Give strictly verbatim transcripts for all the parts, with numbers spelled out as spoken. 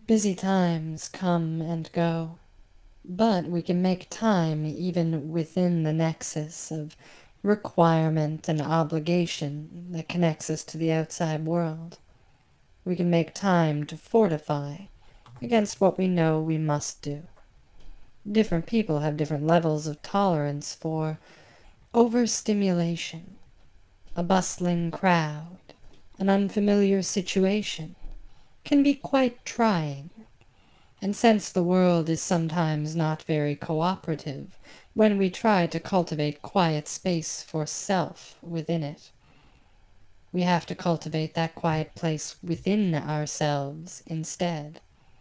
Busy times come and go, but we can make time even within the nexus of requirement and obligation that connects us to the outside world. We can make time to fortify against what we know we must do. Different people have different levels of tolerance for overstimulation, a bustling crowd, an unfamiliar situation can be quite trying. And since the world is sometimes not very cooperative when we try to cultivate quiet space for self within it, we have to cultivate that quiet place within ourselves instead.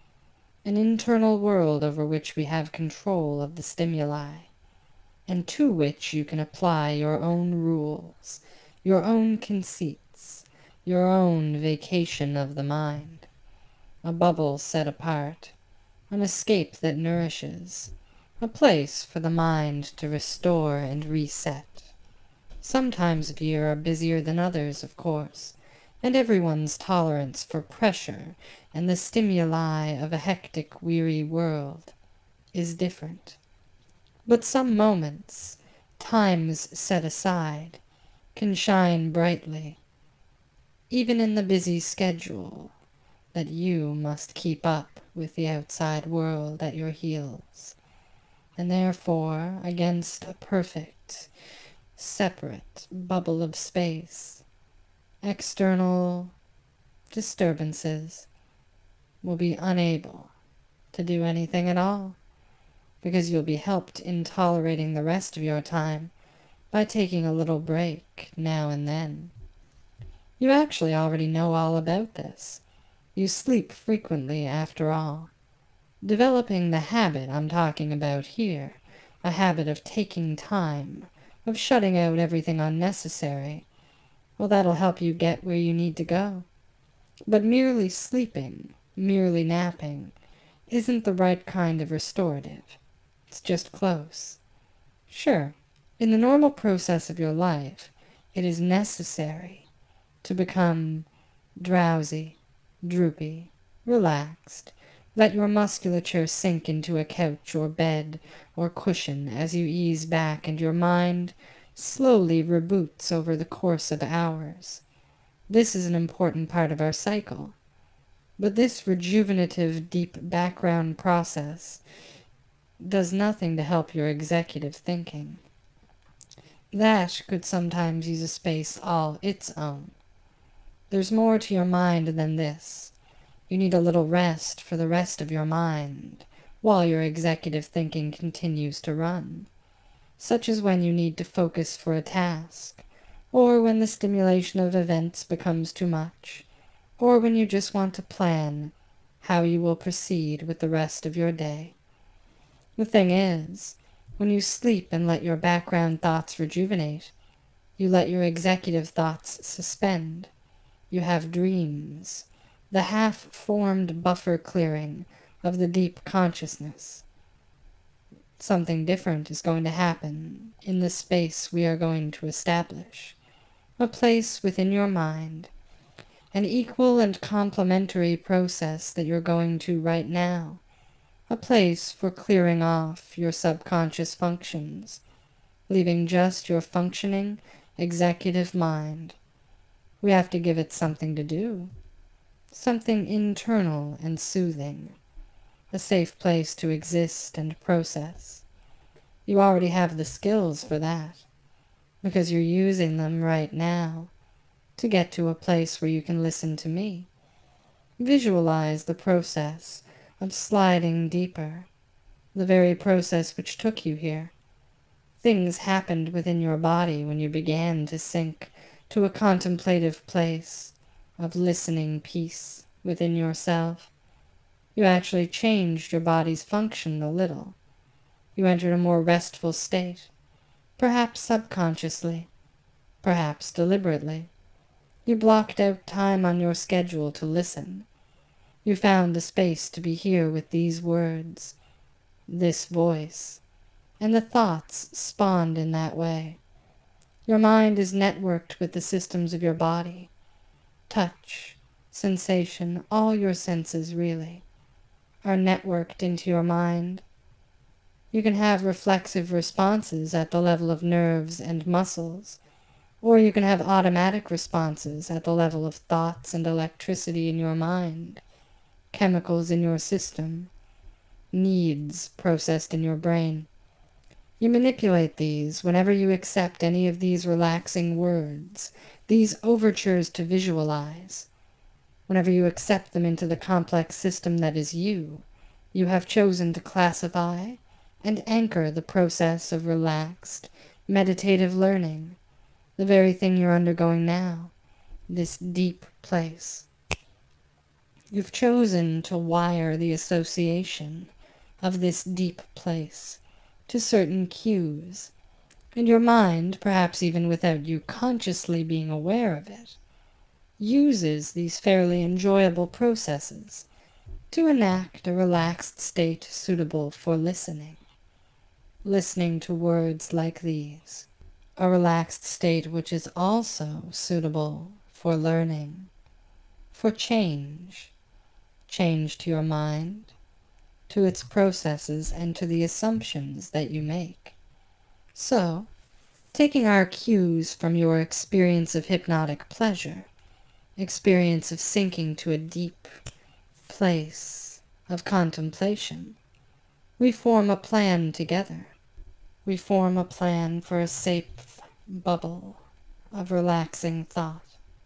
An internal world over which we have control of the stimuli, and to which you can apply your own rules, your own conceits, your own vacation of the mind. A bubble set apart, an escape that nourishes, a place for the mind to restore and reset. Some times of year are busier than others, of course, and everyone's tolerance for pressure and the stimuli of a hectic, weary world is different. But some moments, times set aside, can shine brightly, even in the busy schedule that you must keep up with the outside world at your heels, and therefore against a perfect, separate bubble of space, external disturbances will be unable to do anything at all, because you'll be helped in tolerating the rest of your time by taking a little break now and then. You actually already know all about this. You sleep frequently, after all. Developing the habit I'm talking about here, a habit of taking time, of shutting out everything unnecessary, well, that'll help you get where you need to go. But merely sleeping, merely napping, isn't the right kind of restorative. It's just close. Sure, in the normal process of your life, it is necessary to become drowsy, droopy, relaxed. Let your musculature sink into a couch or bed or cushion as you ease back, and your mind slowly reboots over the course of hours. This is an important part of our cycle. But this rejuvenative deep background process does nothing to help your executive thinking. That could sometimes use a space all its own. There's more to your mind than this. You need a little rest for the rest of your mind, while your executive thinking continues to run, such as when you need to focus for a task, or when the stimulation of events becomes too much, or when you just want to plan how you will proceed with the rest of your day. The thing is, when you sleep and let your background thoughts rejuvenate, you let your executive thoughts suspend. You have dreams, the half-formed buffer clearing of the deep consciousness. Something different is going to happen in the space we are going to establish, a place within your mind, an equal and complementary process that you're going to right now, a place for clearing off your subconscious functions, leaving just your functioning executive mind. We have to give it something to do, something internal and soothing, a safe place to exist and process. You already have the skills for that, because you're using them right now to get to a place where you can listen to me. Visualize the process of sliding deeper, the very process which took you here. Things happened within your body when you began to sink to a contemplative place of listening peace within yourself. You actually changed your body's function a little. You entered a more restful state, perhaps subconsciously, perhaps deliberately. You blocked out time on your schedule to listen. You found the space to be here with these words, this voice, and the thoughts spawned in that way. Your mind is networked with the systems of your body. Touch, sensation, all your senses really. are networked into your mind. You can have reflexive responses at the level of nerves and muscles, or you can have automatic responses at the level of thoughts and electricity in your mind, chemicals in your system, needs processed in your brain. You manipulate these whenever you accept any of these relaxing words, these overtures to visualize. Whenever you accept them into the complex system that is you, you have chosen to classify and anchor the process of relaxed, meditative learning, the very thing you're undergoing now, this deep place. You've chosen to wire the association of this deep place to certain cues, and your mind, perhaps even without you consciously being aware of it, uses these fairly enjoyable processes to enact a relaxed state suitable for listening. Listening to words like these, a relaxed state which is also suitable for learning, for change, change to your mind, to its processes, and to the assumptions that you make. So, taking our cues from your experience of hypnotic pleasure, experience of sinking to a deep place of contemplation, we form a plan together. We form a plan for a safe bubble of relaxing thought.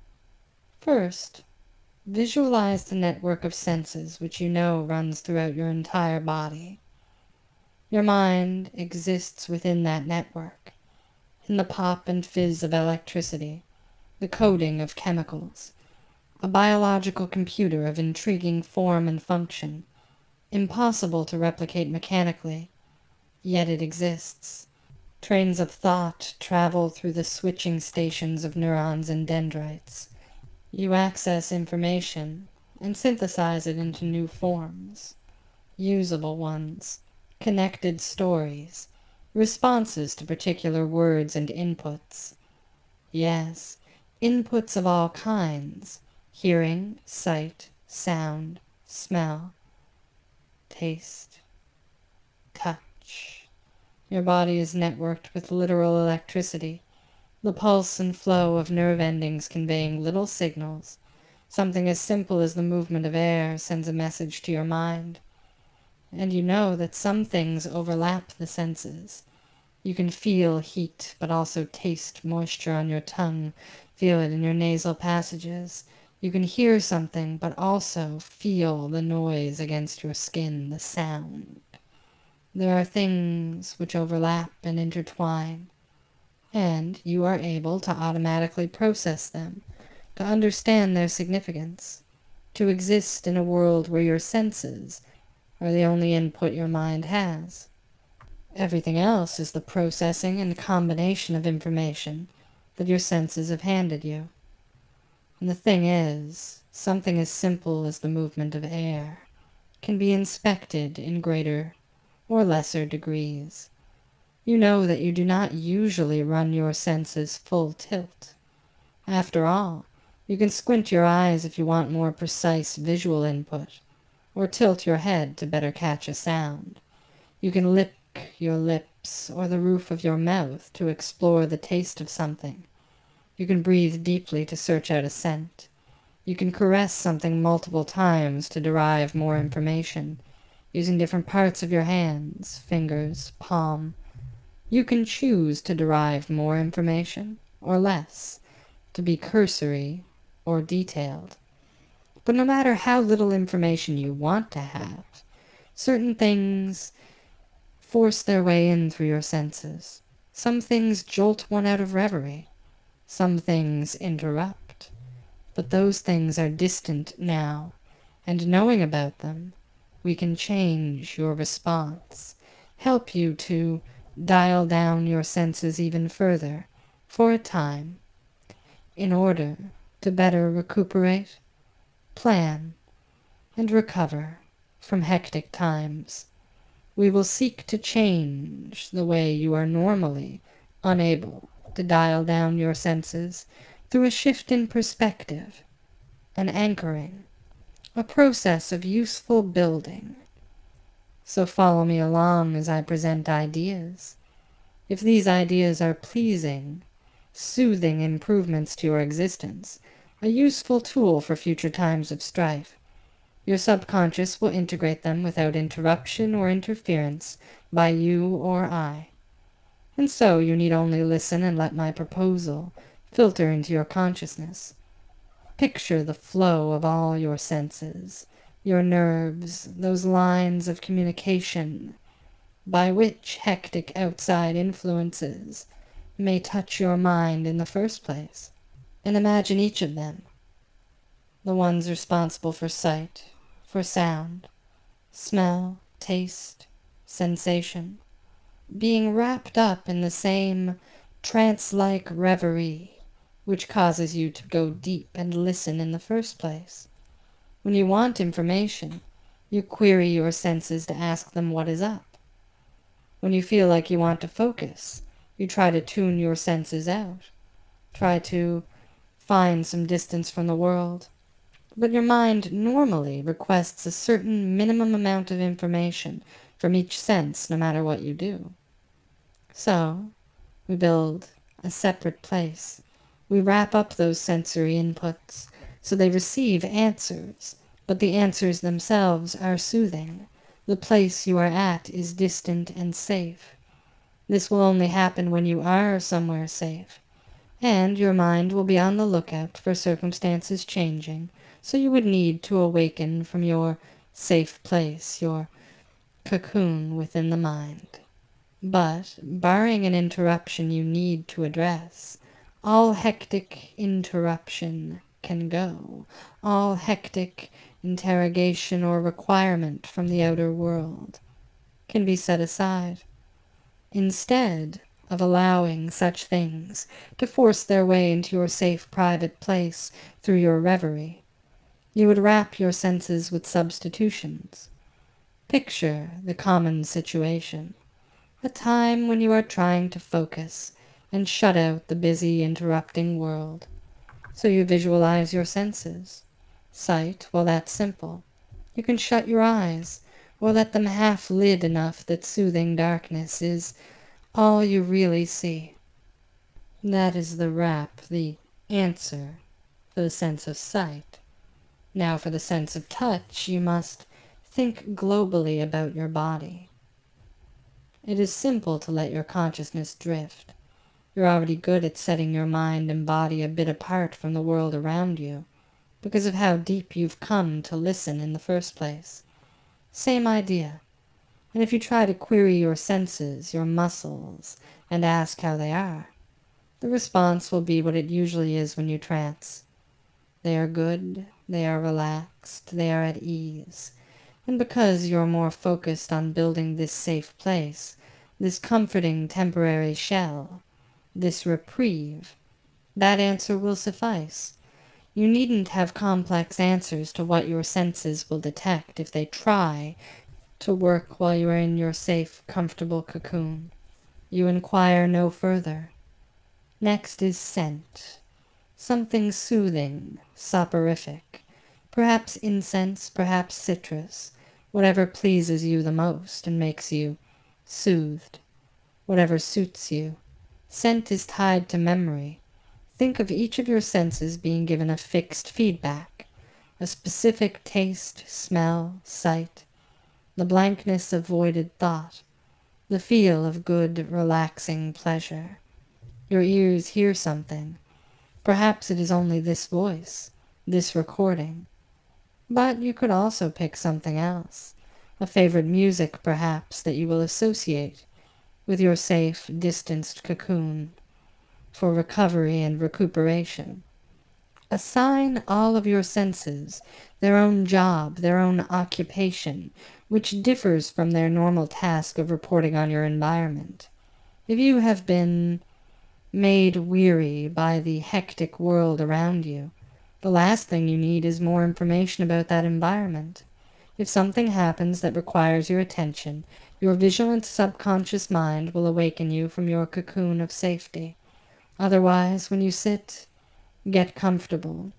First, visualize the network of senses which you know runs throughout your entire body. Your mind exists within that network, in the pop and fizz of electricity, the coding of chemicals, a biological computer of intriguing form and function, impossible to replicate mechanically, yet it exists. Trains of thought travel through the switching stations of neurons and dendrites. You access information and synthesize it into new forms, usable ones, connected stories, responses to particular words and inputs. Yes, inputs of all kinds: hearing, sight, sound, smell, taste, touch. Your body is networked with literal electricity, the pulse and flow of nerve endings conveying little signals. Something as simple as the movement of air sends a message to your mind. And you know that some things overlap the senses. You can feel heat, but also taste moisture on your tongue, feel it in your nasal passages. You can hear something, but also feel the noise against your skin, the sound. There are things which overlap and intertwine, and you are able to automatically process them, to understand their significance, to exist in a world where your senses are the only input your mind has. Everything else is the processing and combination of information that your senses have handed you. And the thing is, something as simple as the movement of air can be inspected in greater or lesser degrees. You know that you do not usually run your senses full tilt. After all, you can squint your eyes if you want more precise visual input, or tilt your head to better catch a sound. You can lick your lips or the roof of your mouth to explore the taste of something. You can breathe deeply to search out a scent. You can caress something multiple times to derive more information, using different parts of your hands, fingers, palm. You can choose to derive more information or less, to be cursory or detailed. But no matter how little information you want to have, certain things force their way in through your senses. Some things jolt one out of reverie. Some things interrupt. But those things are distant now, and knowing about them, we can change your response, help you to dial down your senses even further, for a time, in order to better recuperate, plan, and recover from hectic times. We will seek to change the way you are normally unable to dial down your senses through a shift in perspective, an anchoring, a process of useful building. So follow me along as I present ideas. If these ideas are pleasing, soothing improvements to your existence, a useful tool for future times of strife, your subconscious will integrate them without interruption or interference by you or I. And so you need only listen and let my proposal filter into your consciousness. Picture the flow of all your senses, your nerves, those lines of communication by which hectic outside influences may touch your mind in the first place. And imagine each of them, the ones responsible for sight, for sound, smell, taste, sensation, being wrapped up in the same trance-like reverie which causes you to go deep and listen in the first place. When you want information, you query your senses to ask them what is up. When you feel like you want to focus, you try to tune your senses out, try to find some distance from the world. But your mind normally requests a certain minimum amount of information from each sense, no matter what you do. So, we build a separate place. We wrap up those sensory inputs so they receive answers, but the answers themselves are soothing. The place you are at is distant and safe. This will only happen when you are somewhere safe, and your mind will be on the lookout for circumstances changing, so you would need to awaken from your safe place, your cocoon within the mind. But, barring an interruption you need to address, all hectic interruption can go, all hectic interrogation or requirement from the outer world can be set aside. Instead of allowing such things to force their way into your safe private place through your reverie, you would wrap your senses with substitutions. Picture the common situation. A time when you are trying to focus and shut out the busy, interrupting world. So you visualize your senses. Sight, well, that's simple. You can shut your eyes, or let them half lit enough that soothing darkness is all you really see. That is the wrap, the answer for the sense of sight. Now for the sense of touch, you must think globally about your body. It is simple to let your consciousness drift. You're already good at setting your mind and body a bit apart from the world around you, because of how deep you've come to listen in the first place. Same idea. And if you try to query your senses, your muscles, and ask how they are, the response will be what it usually is when you trance. They are good, they are relaxed, they are at ease. And because you're more focused on building this safe place, this comforting temporary shell, this reprieve, that answer will suffice. You needn't have complex answers to what your senses will detect if they try to work while you are in your safe, comfortable cocoon. You inquire no further. Next is scent. Something soothing, soporific. Perhaps incense, perhaps citrus. Whatever pleases you the most and makes you soothed. Whatever suits you. Scent is tied to memory. Think of each of your senses being given a fixed feedback, a specific taste, smell, sight, the blankness of voided thought, the feel of good, relaxing pleasure. Your ears hear something. Perhaps it is only this voice, this recording. But you could also pick something else, a favorite music perhaps that you will associate with your safe, distanced cocoon for recovery and recuperation. Assign all of your senses their own job, their own occupation, which differs from their normal task of reporting on your environment. If you have been made weary by the hectic world around you, the last thing you need is more information about that environment. If something happens that requires your attention, your vigilant subconscious mind will awaken you from your cocoon of safety. Otherwise, when you sit, get comfortable,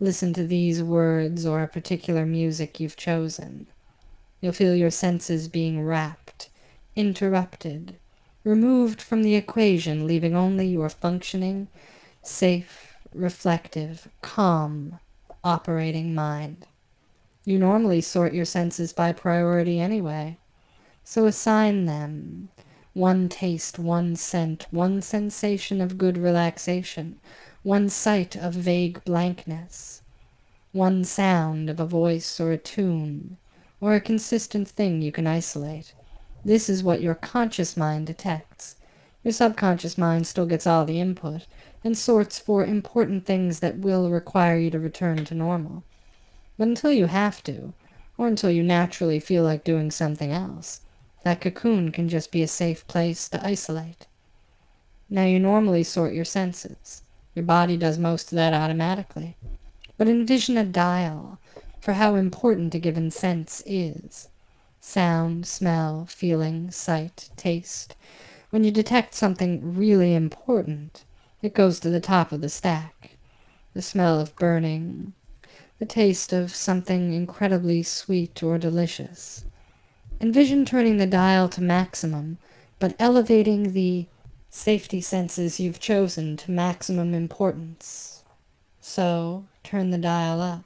Listen to these words or a particular music you've chosen. You'll feel your senses being wrapped, interrupted, removed from the equation, leaving only your functioning, safe, reflective, calm, operating mind. You normally sort your senses by priority anyway, so assign them one taste, one scent, one sensation of good relaxation, one sight of vague blankness, one sound of a voice or a tune, or a consistent thing you can isolate. This is what your conscious mind detects. Your subconscious mind still gets all the input and sorts for important things that will require you to return to normal. But until you have to, or until you naturally feel like doing something else, that cocoon can just be a safe place to isolate. Now, you normally sort your senses. Your body does most of that automatically. But envision a dial for how important a given sense is. Sound, smell, feeling, sight, taste. When you detect something really important, it goes to the top of the stack. The smell of burning, the taste of something incredibly sweet or delicious. Envision turning the dial to maximum, but elevating the safety senses you've chosen to maximum importance. So, turn the dial up.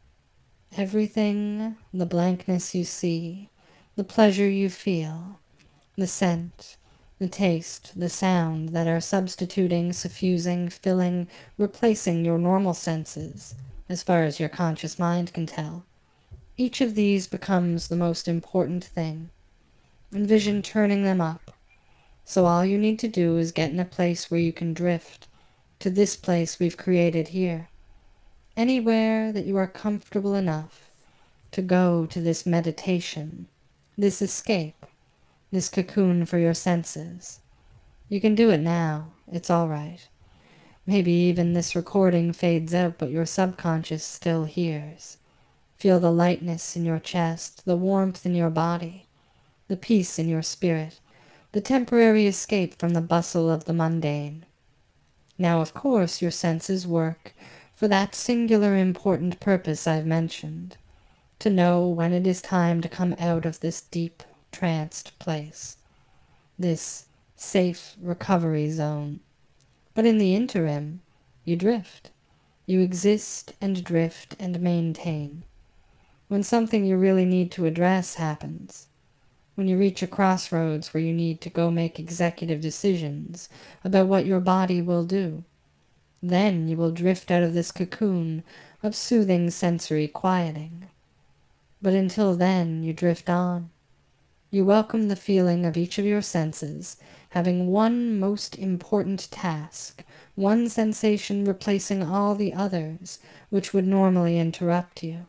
Everything, the blankness you see, the pleasure you feel, the scent, the taste, the sound that are substituting, suffusing, filling, replacing your normal senses, as far as your conscious mind can tell. Each of these becomes the most important thing. Envision turning them up. So all you need to do is get in a place where you can drift, to this place we've created here. Anywhere that you are comfortable enough to go to this meditation, this escape, this cocoon for your senses. You can do it now. It's all right. Maybe even this recording fades out, but your subconscious still hears. Feel the lightness in your chest, the warmth in your body, the peace in your spirit, the temporary escape from the bustle of the mundane. Now, of course, your senses work for that singular important purpose I've mentioned, to know when it is time to come out of this deep, tranced place, this safe recovery zone. But in the interim, you drift. You exist and drift and maintain. When something you really need to address happens, when you reach a crossroads where you need to go make executive decisions about what your body will do, then you will drift out of this cocoon of soothing sensory quieting. But until then, you drift on. You welcome the feeling of each of your senses having one most important task, one sensation replacing all the others which would normally interrupt you.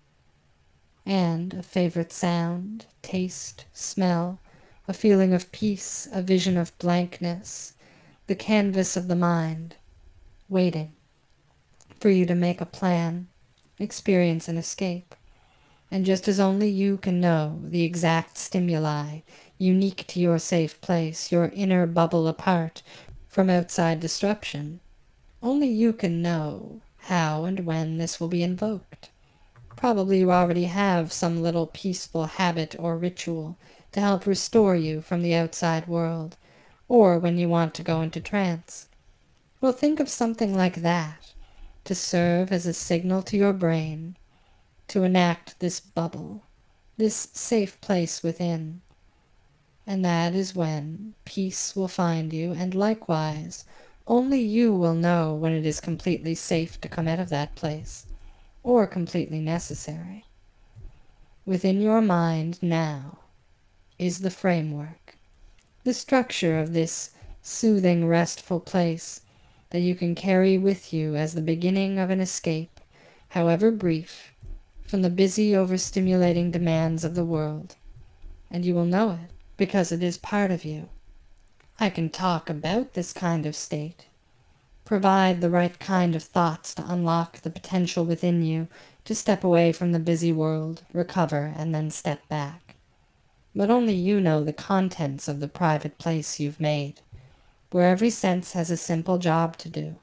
And a favorite sound, taste, smell, a feeling of peace, a vision of blankness, the canvas of the mind, waiting for you to make a plan, experience an escape. And just as only you can know the exact stimuli unique to your safe place, your inner bubble apart from outside disruption, only you can know how and when this will be invoked. Probably you already have some little peaceful habit or ritual to help restore you from the outside world, or when you want to go into trance. Well, think of something like that, to serve as a signal to your brain, to enact this bubble, this safe place within. And that is when peace will find you, and likewise, only you will know when it is completely safe to come out of that place, or completely necessary. Within your mind now is the framework, the structure of this soothing, restful place that you can carry with you as the beginning of an escape, however brief, from the busy, overstimulating demands of the world. And you will know it, because it is part of you. I can talk about this kind of state, provide the right kind of thoughts to unlock the potential within you to step away from the busy world, recover, and then step back. But only you know the contents of the private place you've made, where every sense has a simple job to do,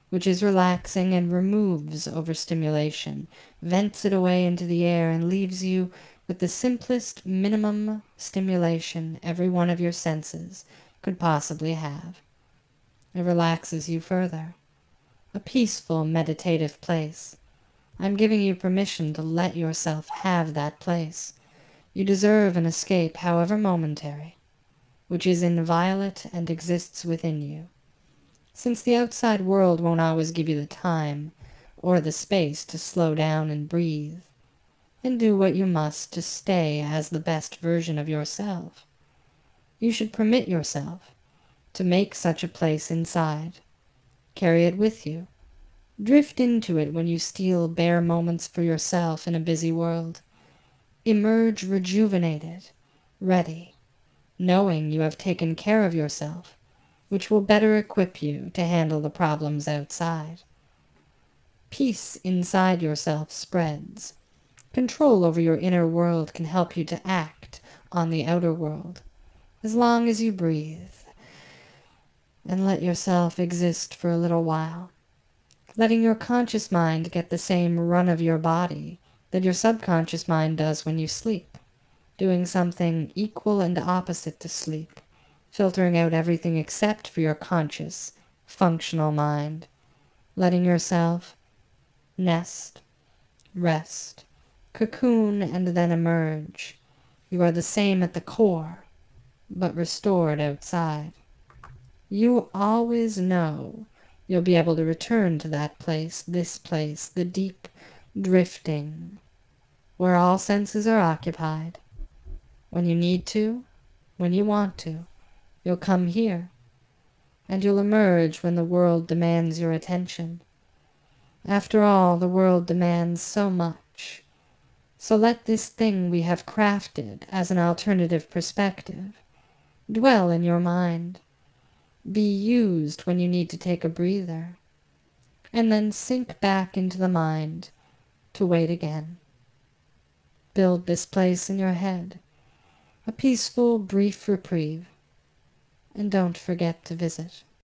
which is relaxing and removes overstimulation, vents it away into the air, and leaves you with the simplest minimum stimulation every one of your senses could possibly have. It relaxes you further. A peaceful, meditative place. I'm giving you permission to let yourself have that place. You deserve an escape, however momentary, which is inviolate and exists within you. Since the outside world won't always give you the time or the space to slow down and breathe, and do what you must to stay as the best version of yourself, you should permit yourself to make such a place inside. Carry it with you. Drift into it when you steal bare moments for yourself in a busy world. Emerge rejuvenated, ready, knowing you have taken care of yourself, which will better equip you to handle the problems outside. Peace inside yourself spreads. Control over your inner world can help you to act on the outer world, as long as you breathe and let yourself exist for a little while, letting your conscious mind get the same run of your body that your subconscious mind does when you sleep, doing something equal and opposite to sleep, filtering out everything except for your conscious, functional mind, letting yourself nest, rest, cocoon, and then emerge. You are the same at the core, but restored outside. You always know you'll be able to return to that place, this place, the deep drifting, where all senses are occupied. When you need to, when you want to, you'll come here, and you'll emerge when the world demands your attention. After all, the world demands so much. So let this thing we have crafted as an alternative perspective dwell in your mind, be used when you need to take a breather, and then sink back into the mind to wait again. Build this place in your head, a peaceful, brief reprieve, and don't forget to visit.